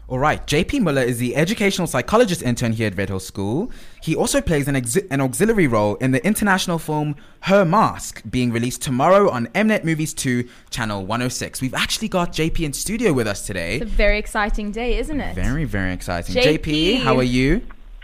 All right, JP Muller is the educational psychologist intern here at Red Hill School. He also plays an auxiliary role in the international film Her Mask, being released tomorrow on Mnet Movies 2, Channel 106. We've actually got JP in studio with us today. It's a very exciting day, isn't it? Very, very exciting. JP, how are you?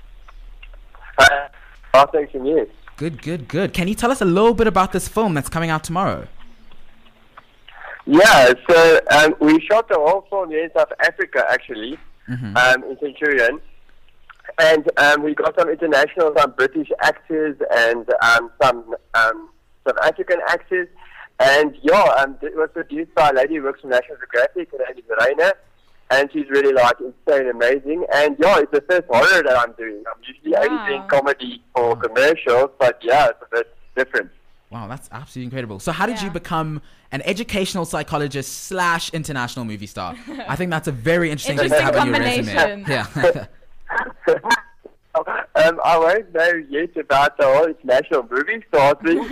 Thanks for you. Good. Can you tell us a little bit about this film that's coming out tomorrow? Yeah, so we shot the whole film here in South Africa, actually, in Centurion. And we got some British actors and some South African actors. And it was produced by a lady who works for National Geographic. Her name is Raina. And she's really insane amazing. And it's the first horror that I'm doing. I'm usually only doing comedy for commercials, but it's a bit different. Wow, that's absolutely incredible. So how did you become an educational psychologist / international movie star? I think that's a very interesting thing to have on your resume. Yeah. I won't know yet about the whole international movie star thing.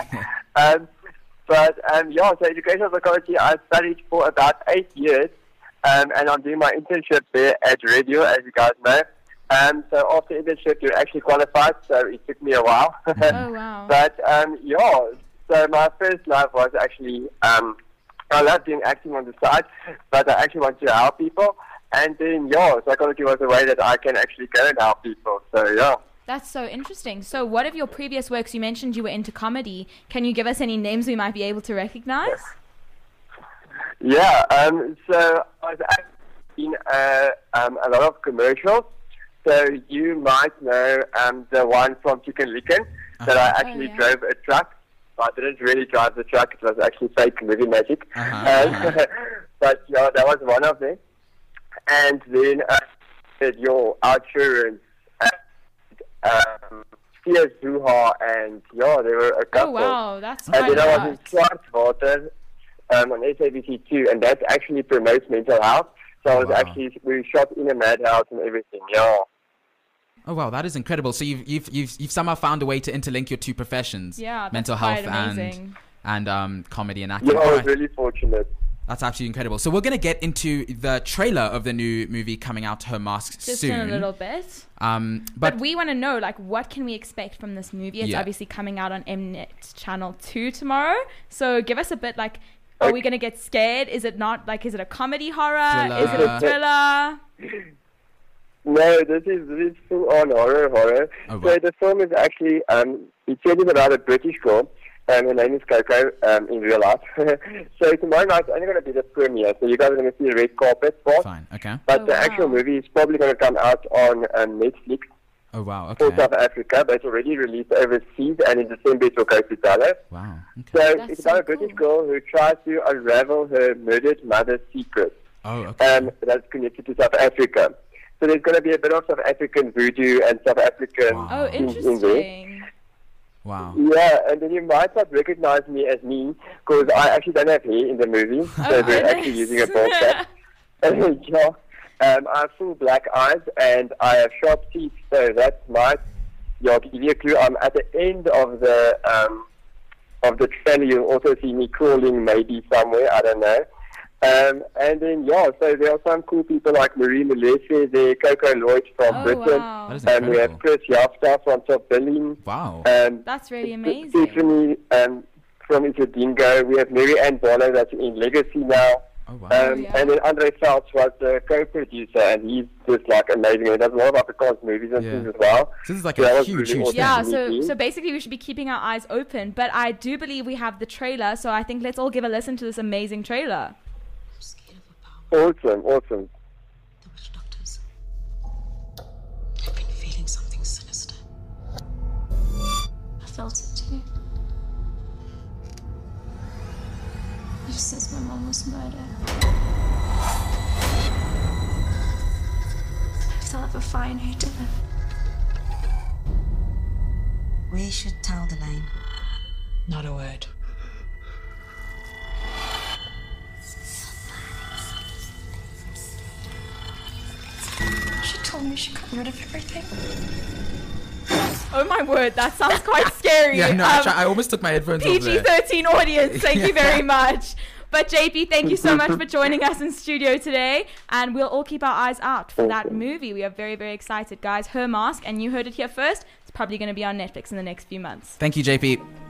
So educational psychology I studied for about 8 years. And I'm doing my internship there at radio, as you guys know. So after internship, you're actually qualified, so it took me a while. Oh, wow. But, so my first love was actually, I love doing acting on the side, but I actually want to help people. And then, psychology was a way that I can actually go and help people, so yeah. That's so interesting. So what of your previous works, you mentioned you were into comedy. Can you give us any names we might be able to recognize? Yeah, so I was acting in a lot of commercials. So you might know the one from Chicken Licken that I actually drove a truck. I didn't really drive the truck. It was actually fake movie magic. But that was one of them. And then our children, Fierce Zuha, and there were a couple. Oh wow, that's quite And then I was in Swartwater on SABC2, and that actually promotes mental health. So we shot in a madhouse and everything. Oh wow, that is incredible. So you've somehow found a way to interlink your two professions, mental health and comedy and acting. Yeah, I was really fortunate. That's absolutely incredible. So we're going to get into the trailer of the new movie coming out, Her Mask, soon. Just in a little bit. But we want to know, what can we expect from this movie? It's obviously coming out on Mnet Channel 2 tomorrow. So give us a bit, are we going to get scared? Is it not, is it a comedy horror? Thriller. Is it a thriller? No, this is full-on horror. Oh, wow. So the film is actually, it's really about a British girl. Her name is Coco in real life. So tomorrow night only going to be the premiere. So you guys are going to see the red carpet part. Fine, okay. But the actual movie is probably going to come out on Netflix. Oh, wow, okay. For South Africa, but it's already released overseas, and in December it will go to Dallas. Wow, okay. So it's about a British girl who tries to unravel her murdered mother's secret. Oh, okay. That's connected to South Africa. So there's going to be a bit of South African voodoo and South African things in there. Wow. Yeah, and then you might not recognize me as me, because I actually don't have hair in the movie, so they're actually using a bald cap. I have full black eyes, and I have sharp teeth, so that might give you a clue. I'm at the end of the trailer. You'll also see me crawling maybe somewhere, I don't know. And then, so there are some cool people like Marie Molese there, Coco Lloyd from Britain. Wow. That is And we have Chris Jafta from Top Billing. Wow. That's really amazing. Stephanie from Isadingo. We have Mary Ann Barlow that's in Legacy now. Oh, wow. And then Andre Phelps was the co-producer, and he's just amazing. He does a lot of Afrikaans movies and things as well. So this is a huge awesome. thing. Yeah, so basically we should be keeping our eyes open. But I do believe we have the trailer, so I think let's all give a listen to this amazing trailer. Awesome. The witch doctors. I've been feeling something sinister. I felt it too. Ever since my mom was murdered. I felt like a fire who did it. We should tell the lane. Not a word. She told me she got rid of everything. Oh my word, that sounds quite scary. Yeah, no, I almost took my headphones off there. PG-13 audience, thank you very much. But JP, thank you so much for joining us in studio today, and we'll all keep our eyes out for that movie. We are very, very excited, guys. Her Mask, and you heard it here first. It's probably going to be on Netflix in the next few months. Thank you, JP.